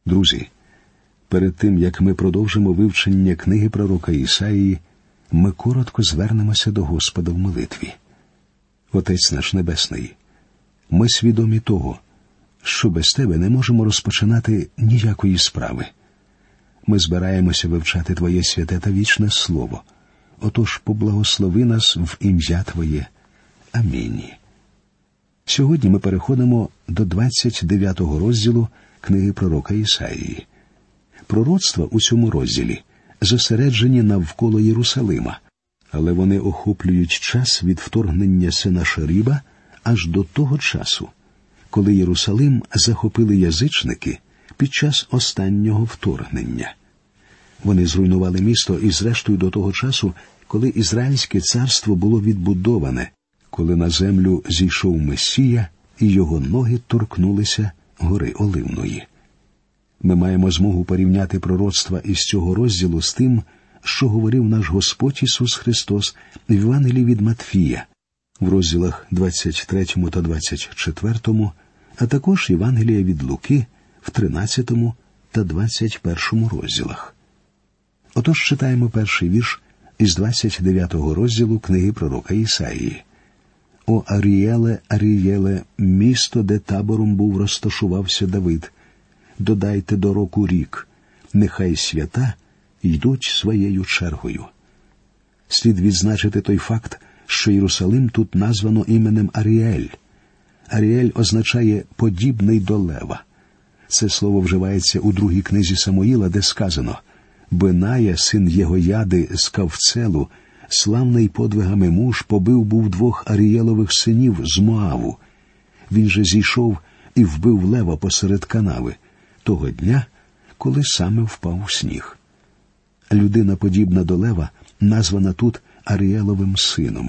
Друзі, перед тим, як ми продовжимо вивчення книги пророка Ісаїї, ми коротко звернемося до Господа в молитві. Отець наш Небесний, ми свідомі того, що без Тебе не можемо розпочинати ніякої справи. Ми збираємося вивчати Твоє святе та вічне Слово. Отож, поблагослови нас в ім'я Твоє. Амінь. Сьогодні ми переходимо до 29-го розділу книги пророка Ісаїї. Пророцтва у цьому розділі зосереджені навколо Єрусалима, але вони охоплюють час від вторгнення Сенашериба аж до того часу, коли Єрусалим захопили язичники під час останнього вторгнення. Вони зруйнували місто і зрештою до того часу, коли Ізраїльське царство було відбудоване, коли на землю зійшов Месія і його ноги торкнулися гори Оливної. Ми маємо змогу порівняти пророцтва із цього розділу з тим, що говорив наш Господь Ісус Христос в Євангелії від Матфія, в розділах 23 та 24, а також Євангелія від Луки в 13 та 21 розділах. Отож читаємо перший вірш із 29-го розділу книги пророка Ісаїї. «О Аріеле, Аріеле, місто, де табором був розташувався Давид, додайте до року рік, нехай свята йдуть своєю чергою». Слід відзначити той факт, що Єрусалим тут названо іменем Аріель. Аріель означає «подібний до лева». Це слово вживається у другій книзі Самуїла, де сказано: «Беная, син Єгояди з Кавцелу, славний подвигами муж, побив був 2 Арієлових синів з Моаву. Він же зійшов і вбив лева посеред канави, того дня, коли саме впав у сніг». Людина, подібна до лева, названа тут Арієловим сином.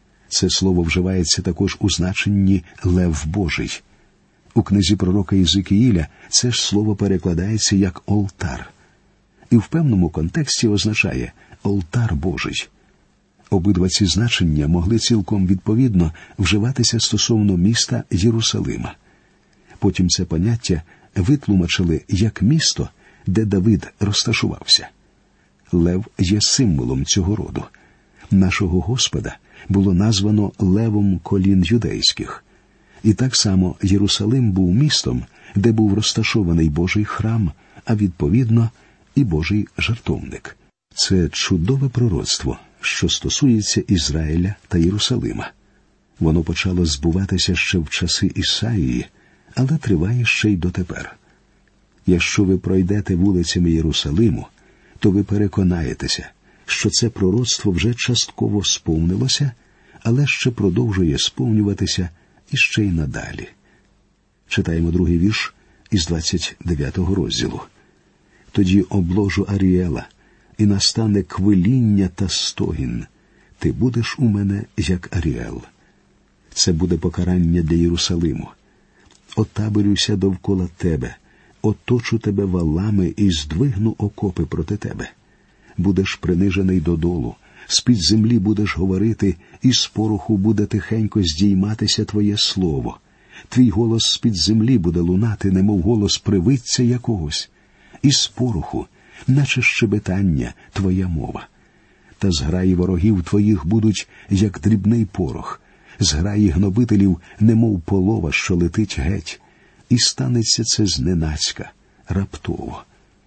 Це слово вживається також у значенні «лев Божий». У книзі пророка Єзикіїля це ж слово перекладається як «олтар». І в певному контексті означає «олтар Божий». Обидва ці значення могли цілком відповідно вживатися стосовно міста Єрусалима. Потім це поняття витлумачили як місто, де Давид розташувався. Лев є символом цього роду. Нашого Господа було названо левом колін юдейських. І так само Єрусалим був містом, де був розташований Божий храм, а відповідно і Божий жертовник. Це чудове пророцтво, що стосується Ізраїля та Єрусалима. Воно почало збуватися ще в часи Ісаїї, але триває ще й дотепер. Якщо ви пройдете вулицями Єрусалиму, то ви переконаєтеся, що це пророцтво вже частково сповнилося, але ще продовжує сповнюватися і ще й надалі. Читаємо другий вірш із 29-го розділу. «Тоді обложу Аріела, і настане квиління та стогін. Ти будеш у мене, як Аріел». Це буде покарання для Єрусалиму. «Отаборюся довкола тебе, оточу тебе валами і здвигну окопи проти тебе. Будеш принижений додолу, з-під землі будеш говорити, і з пороху буде тихенько здійматися твоє слово. Твій голос з-під землі буде лунати, немов голос привидця якогось. І з пороху, наче щебетання, твоя мова. Та зграї ворогів твоїх будуть, як дрібний порох, зграї гнобителів, немов полова, що летить геть. І станеться це зненацька, раптово».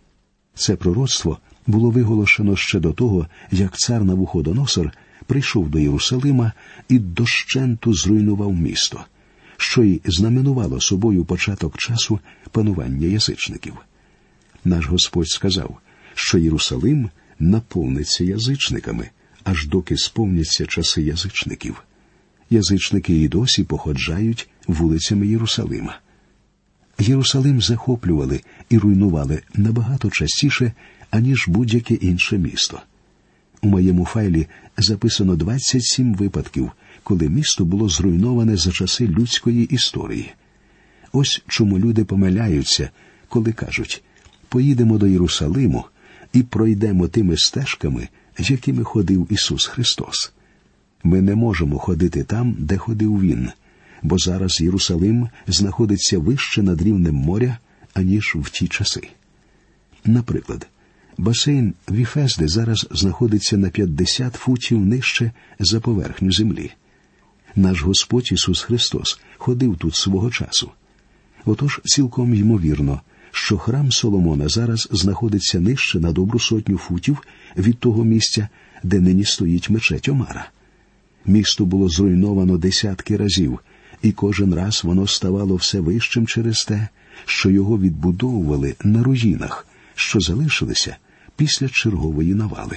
Це пророцтво було виголошено ще до того, як цар Навуходоносор прийшов до Єрусалима і дощенту зруйнував місто, що й знаменувало собою початок часу панування язичників. Наш Господь сказав, що Єрусалим наповниться язичниками, аж доки сповняться часи язичників. Язичники і досі походжають вулицями Єрусалима. Єрусалим захоплювали і руйнували набагато частіше, аніж будь-яке інше місто. У моєму файлі записано 27 випадків, коли місто було зруйноване за часи людської історії. Ось чому люди помиляються, коли кажуть: «Поїдемо до Єрусалиму і пройдемо тими стежками, якими ходив Ісус Христос». Ми не можемо ходити там, де ходив Він, бо зараз Єрусалим знаходиться вище над рівнем моря, аніж в ті часи. Наприклад, басейн Віфезди зараз знаходиться на 50 футів нижче за поверхню землі. Наш Господь Ісус Христос ходив тут свого часу. Отож, цілком ймовірно, що храм Соломона зараз знаходиться нижче на добру 100 футів від того місця, де нині стоїть мечеть Омара. Місто було зруйновано десятки разів, і кожен раз воно ставало все вищим через те, що його відбудовували на руїнах, що залишилися після чергової навали.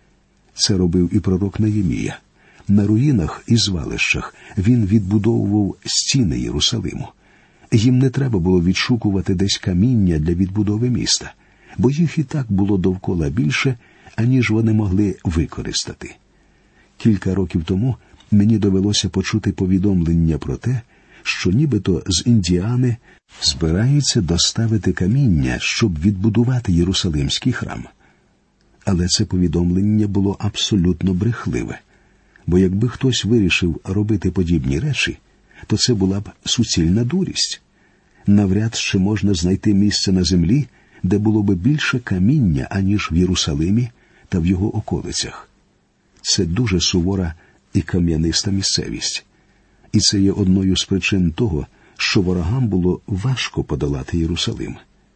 Це робив і пророк Неємія. На руїнах і звалищах він відбудовував стіни Єрусалиму. Їм не треба було відшукувати десь каміння для відбудови міста, бо їх і так було довкола більше, аніж вони могли використати. Кілька років тому мені довелося почути повідомлення про те, що нібито з Індіани збираються доставити каміння, щоб відбудувати Єрусалимський храм. Але це повідомлення було абсолютно брехливе, бо якби хтось вирішив робити подібні речі, то це була б суцільна дурість. Навряд чи можна знайти місце на землі, де було б більше каміння, аніж в Єрусалимі та в його околицях. Це дуже сувора і кам'яниста місцевість. І це є одною з причин того, що ворогам було важко подолати Єрусалим.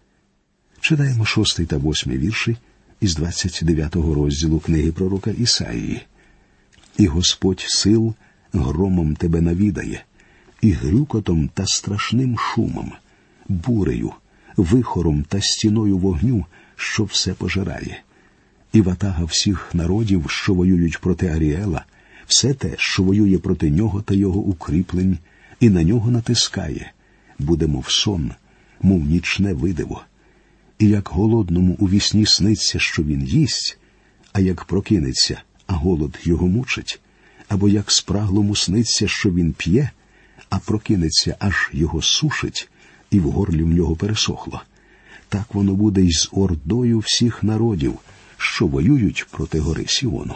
Читаємо 6 та 8 вірші із 29 розділу книги пророка Ісаїї. «І Господь сил громом тебе навідає, і грюкотом та страшним шумом, бурею, вихором та стіною вогню, що все пожирає. І ватага всіх народів, що воюють проти Аріела, все те, що воює проти нього та його укріплень, і на нього натискає, буде мов сон, мов нічне видиво. І як голодному у вісні сниться, що він їсть, а як прокинеться, а голод його мучить, або як спраглому сниться, що він п'є, а прокинеться, аж його сушить, і в горлі в нього пересохло. Так воно буде й з ордою всіх народів, що воюють проти гори Сіону».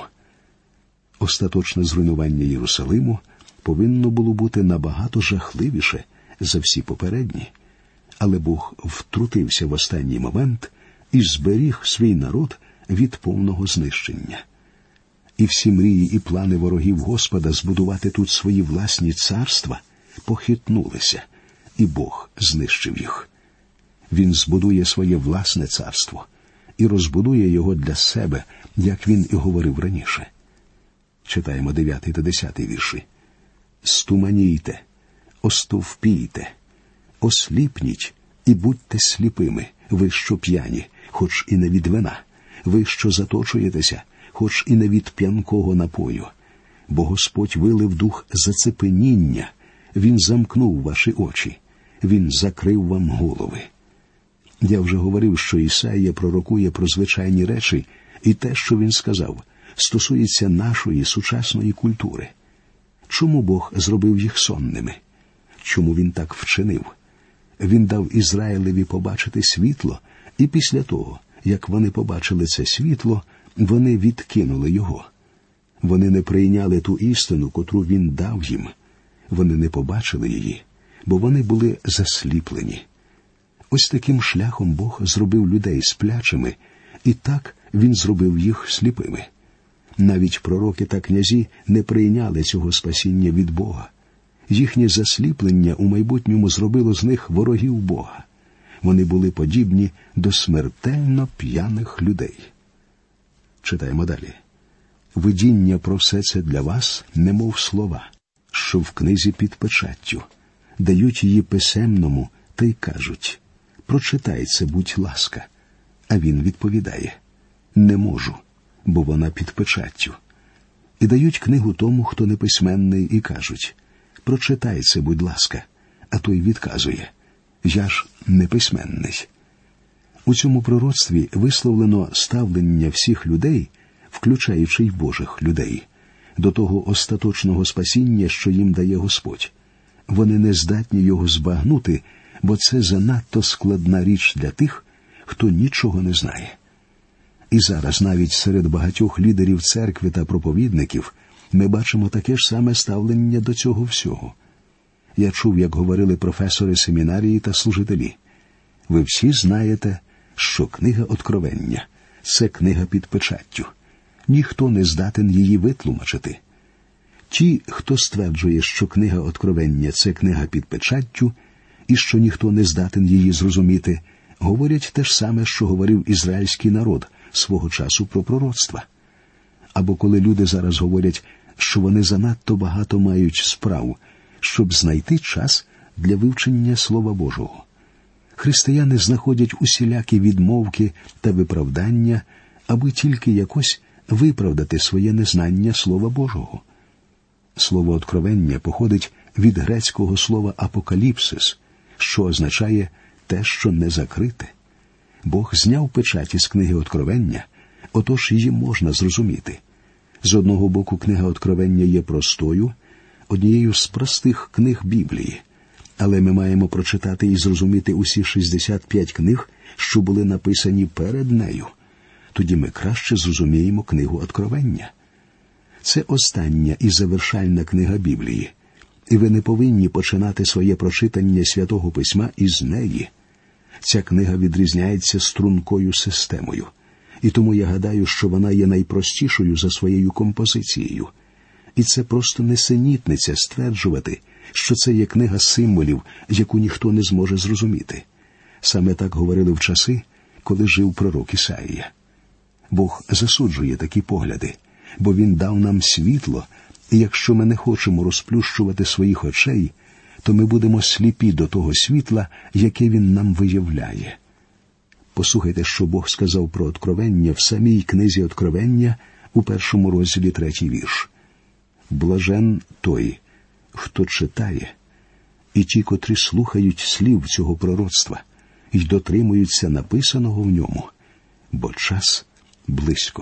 Остаточне зруйнування Єрусалиму повинно було бути набагато жахливіше за всі попередні. Але Бог втрутився в останній момент і зберіг свій народ від повного знищення. І всі мрії і плани ворогів Господа збудувати тут свої власні царства похитнулися, і Бог знищив їх. Він збудує своє власне царство і розбудує його для себе, як він і говорив раніше. Читаємо 9 та 10 вірші. «Стуманійте, остовпійте, осліпніть і будьте сліпими, ви, що п'яні, хоч і не від вина, ви, що заточуєтеся, хоч і не від п'янкого напою. Бо Господь вилив дух зацепеніння, Він замкнув ваші очі, Він закрив вам голови». Я вже говорив, що Ісаїя пророкує про звичайні речі, і те, що він сказав, стосується нашої сучасної культури. Чому Бог зробив їх сонними? Чому Він так вчинив? Він дав Ізраїлеві побачити світло, і після того, як вони побачили це світло, вони відкинули його. Вони не прийняли ту істину, котру Він дав їм. Вони не побачили її, бо вони були засліплені. Ось таким шляхом Бог зробив людей сплячими, і так Він зробив їх сліпими. Навіть пророки та князі не прийняли цього спасіння від Бога. Їхнє засліплення у майбутньому зробило з них ворогів Бога. Вони були подібні до смертельно п'яних людей. Читаємо далі. «Видіння про все це для вас, немов слова, що в книзі під печаттю, дають її писемному та й кажуть: прочитай це, будь ласка». А він відповідає: «Не можу, бо вона під печаттю». І дають книгу тому, хто неписьменний, і кажуть: «Прочитай це, будь ласка». А той відказує: «Я ж неписьменний». У цьому пророцтві висловлено ставлення всіх людей, включаючи й Божих людей, до того остаточного спасіння, що їм дає Господь. Вони не здатні його збагнути, бо це занадто складна річ для тих, хто нічого не знає. І зараз навіть серед багатьох лідерів церкви та проповідників ми бачимо таке ж саме ставлення до цього всього. Я чув, як говорили професори семінарії та служителі: Ви всі знаєте, що книга Откровення – це книга під печаттю. Ніхто не здатен її витлумачити. Ті, хто стверджує, що книга Откровення – це книга під печаттю, і що ніхто не здатен її зрозуміти, говорять те ж саме, що говорив ізраїльський народ свого часу про пророцтва. Або коли люди зараз говорять, що вони занадто багато мають справ, щоб знайти час для вивчення Слова Божого. Християни знаходять усілякі відмовки та виправдання, аби тільки якось виправдати своє незнання Слова Божого. Слово «откровення» походить від грецького слова «апокаліпсис», що означає «те, що не закрите». Бог зняв печаті з книги Откровення, отож її можна зрозуміти. З одного боку, книга Откровення є простою, однією з простих книг Біблії. Але ми маємо прочитати і зрозуміти усі 65 книг, що були написані перед нею. Тоді ми краще зрозуміємо книгу Откровення. Це остання і завершальна книга Біблії. І ви не повинні починати своє прочитання Святого Письма із неї. Ця книга відрізняється стрункою системою. І тому я гадаю, що вона є найпростішою за своєю композицією. І це просто несенітниця стверджувати, що це є книга символів, яку ніхто не зможе зрозуміти. Саме так говорили в часи, коли жив пророк Ісаїя. Бог засуджує такі погляди, бо Він дав нам світло, і якщо ми не хочемо розплющувати своїх очей, то ми будемо сліпі до того світла, яке Він нам виявляє. Послухайте, що Бог сказав про Откровення в самій книзі Откровення у 1 розділі 3 вірш. «Блажен той, хто читає, і ті, котрі слухають слів цього пророцтва, і дотримуються написаного в ньому, бо час близько».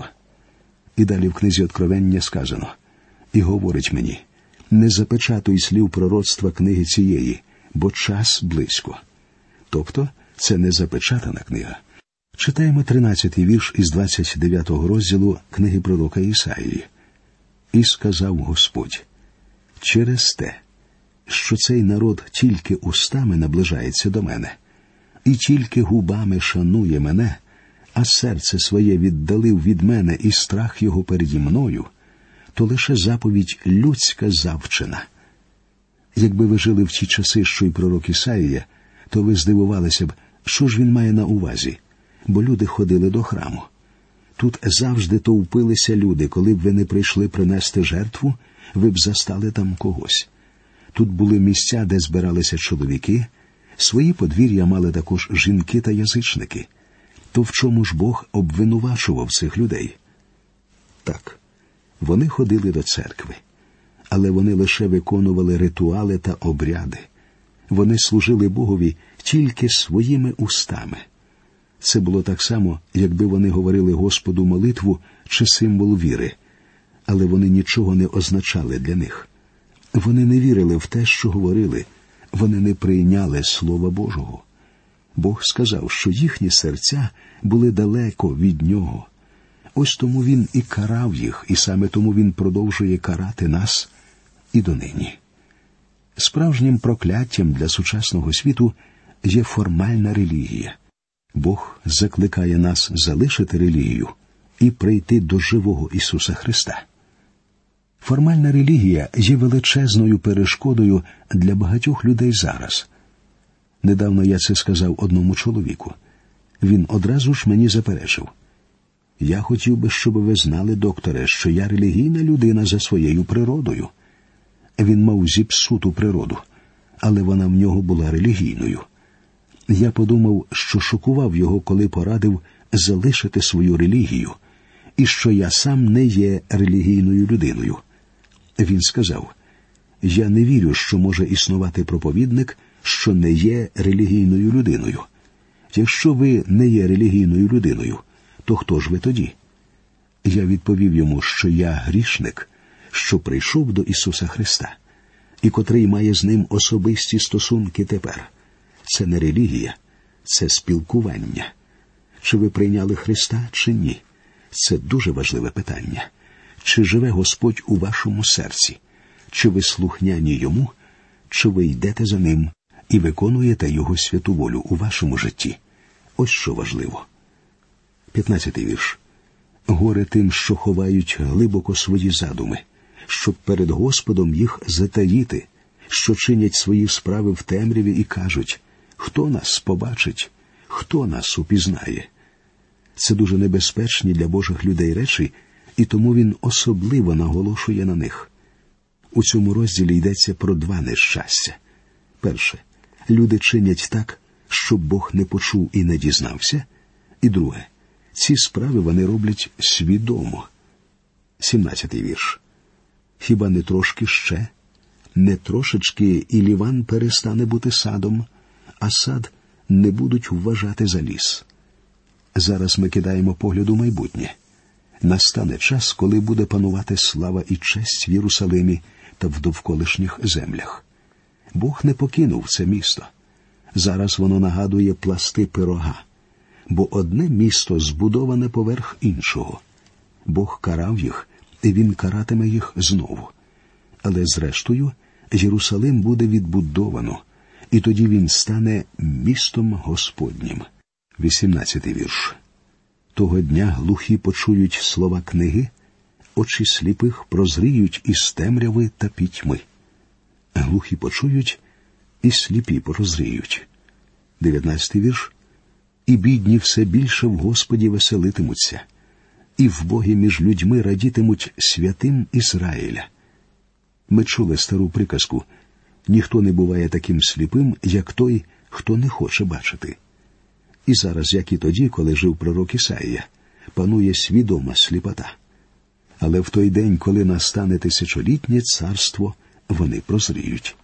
І далі в книзі Откровення сказано: «І говорить мені, не запечатуй слів пророцтва книги цієї, бо час близько». Тобто, це не запечатана книга. Читаємо 13-й вірш із 29-го розділу книги пророка Ісаїї. «І сказав Господь, через те, що цей народ тільки устами наближається до мене, і тільки губами шанує мене, а серце своє віддалив від мене і страх його переді мною, то лише заповідь людська завчена». Якби ви жили в ті часи, що й пророк Ісаїя, то ви здивувалися б, що ж він має на увазі, бо люди ходили до храму. Тут завжди товпилися люди, коли б ви не прийшли принести жертву, ви б застали там когось. Тут були місця, де збиралися чоловіки, свої подвір'я мали також жінки та язичники. То в чому ж Бог обвинувачував цих людей? Так, вони ходили до церкви, але вони лише виконували ритуали та обряди. Вони служили Богові тільки своїми устами. Це було так само, якби вони говорили Господу молитву чи символ віри, але вони нічого не означали для них. Вони не вірили в те, що говорили, вони не прийняли Слова Божого. Бог сказав, що їхні серця були далеко від Нього. Ось тому Він і карав їх, і саме тому Він продовжує карати нас і донині. Справжнім прокляттям для сучасного світу є формальна релігія. Бог закликає нас залишити релігію і прийти до живого Ісуса Христа. Формальна релігія є величезною перешкодою для багатьох людей зараз. Недавно я це сказав одному чоловіку. Він одразу ж мені заперечив: «Я хотів би, щоб ви знали, докторе, що я релігійна людина за своєю природою». Він мав зіпсуту природу, але вона в нього була релігійною. Я подумав, що шокував його, коли порадив залишити свою релігію, і що я сам не є релігійною людиною. Він сказав: «Я не вірю, що може існувати проповідник, що не є релігійною людиною. Якщо ви не є релігійною людиною, то хто ж ви тоді?» Я відповів йому, що я грішник, що прийшов до Ісуса Христа, і котрий має з Ним особисті стосунки тепер. Це не релігія, це спілкування. Чи ви прийняли Христа, чи ні? Це дуже важливе питання. Чи живе Господь у вашому серці? Чи ви слухняні Йому? Чи ви йдете за Ним і виконуєте Його святу волю у вашому житті. Ось що важливо. 15-й вірш. Горе тим, що ховають глибоко свої задуми, щоб перед Господом їх затаїти, що чинять свої справи в темряві і кажуть: «Хто нас побачить? Хто нас упізнає?» Це дуже небезпечні для Божих людей речі, і тому він особливо наголошує на них. У цьому розділі йдеться про два нещастя. Перше. Люди чинять так, щоб Бог не почув і не дізнався. І друге. Ці справи вони роблять свідомо. 17-й вірш. Хіба не трошки ще? Не трошечки і Ліван перестане бути садом, а сад не будуть вважати за ліс. Зараз ми кидаємо погляд у майбутнє. Настане час, коли буде панувати слава і честь в Єрусалимі та в довколишніх землях. Бог не покинув це місто. Зараз воно нагадує пласти пирога, бо одне місто збудоване поверх іншого. Бог карав їх, і він каратиме їх знову. Але зрештою Єрусалим буде відбудовано, і тоді він стане містом Господнім. 18-й вірш. Того дня глухі почують слова книги, очі сліпих прозріють із темряви та пітьми. Глухі почують, і сліпі прозріють. 19-й вірш. І бідні все більше в Господі веселитимуться, і в Богі між людьми радітимуть святим Ізраїля. Ми чули стару приказку: ніхто не буває таким сліпим, як той, хто не хоче бачити. І зараз, як і тоді, коли жив пророк Ісаїя, панує свідома сліпота. Але в той день, коли настане тисячолітнє царство, вони прозріють.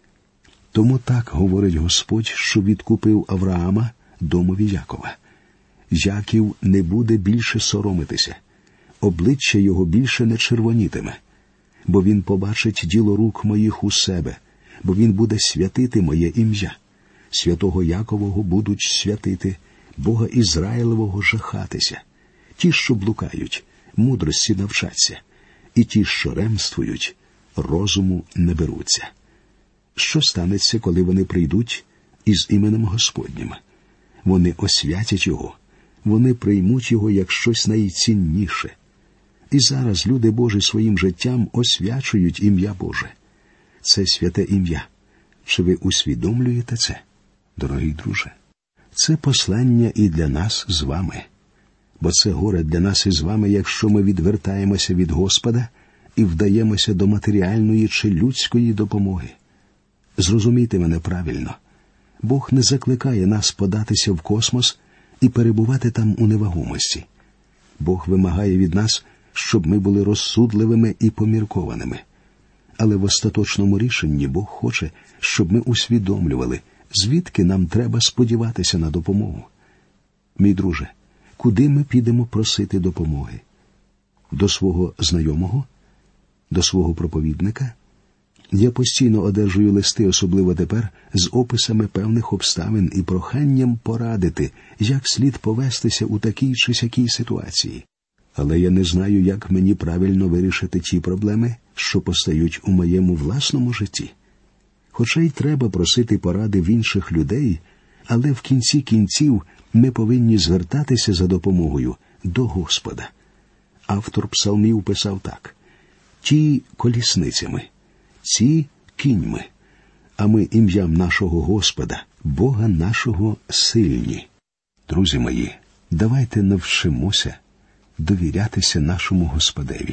Тому так говорить Господь, що відкупив Авраама домові Якова. Яків не буде більше соромитися, обличчя його більше не червонітиме, бо він побачить діло рук моїх у себе, бо він буде святити моє ім'я. Святого Якового будуть святити, Бога Ізраїлевого жахатися. Ті, що блукають, мудрості навчаться, і ті, що ремствують, розуму не беруться. Що станеться, коли вони прийдуть із іменем Господнім? Вони освятять його, вони приймуть його як щось найцінніше. І зараз люди Божі своїм життям освячують ім'я Боже. Це святе ім'я. Чи ви усвідомлюєте це? Дорогий друже, це послання і для нас з вами. Бо це горе для нас із вами, якщо ми відвертаємося від Господа і вдаємося до матеріальної чи людської допомоги. Зрозумійте мене правильно. Бог не закликає нас податися в космос і перебувати там у невагомості. Бог вимагає від нас, щоб ми були розсудливими і поміркованими. Але в остаточному рішенні Бог хоче, щоб ми усвідомлювали, звідки нам треба сподіватися на допомогу. Мій друже, куди ми підемо просити допомоги? До свого знайомого? До свого проповідника? Я постійно одержую листи, особливо тепер, з описами певних обставин і проханням порадити, як слід повестися у такій чи сякій ситуації. Але я не знаю, як мені правильно вирішити ті проблеми, що постають у моєму власному житті. Хоча й треба просити поради в інших людей, але в кінці кінців ми повинні звертатися за допомогою до Господа. Автор псалмів писав так: «Ті колісницями, ці кіньми, а ми ім'ям нашого Господа, Бога нашого сильні». Друзі мої, давайте навчимося довірятися нашому Господеві.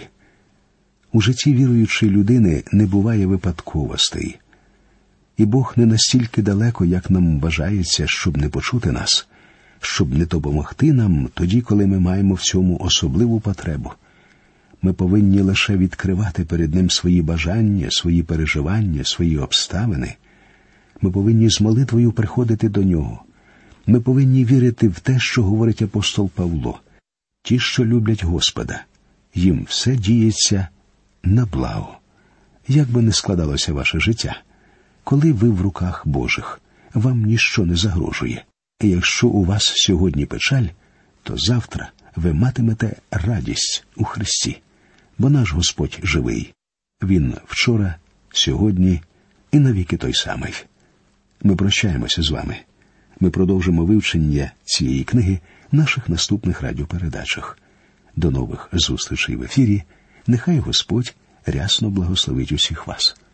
У житті віруючої людини не буває випадковостей. І Бог не настільки далеко, як нам вважається, щоб не почути нас, щоб не допомогти нам тоді, коли ми маємо в цьому особливу потребу. Ми повинні лише відкривати перед Ним свої бажання, свої переживання, свої обставини. Ми повинні з молитвою приходити до Нього. Ми повинні вірити в те, що говорить апостол Павло. Ті, що люблять Господа, їм все діється на благо. Як би не складалося ваше життя, коли ви в руках Божих, вам ніщо не загрожує. І якщо у вас сьогодні печаль, то завтра ви матимете радість у Христі. Бо наш Господь живий. Він вчора, сьогодні і навіки той самий. Ми прощаємося з вами. Ми продовжимо вивчення цієї книги в наших наступних радіопередачах. До нових зустрічей в ефірі. Нехай Господь рясно благословить усіх вас.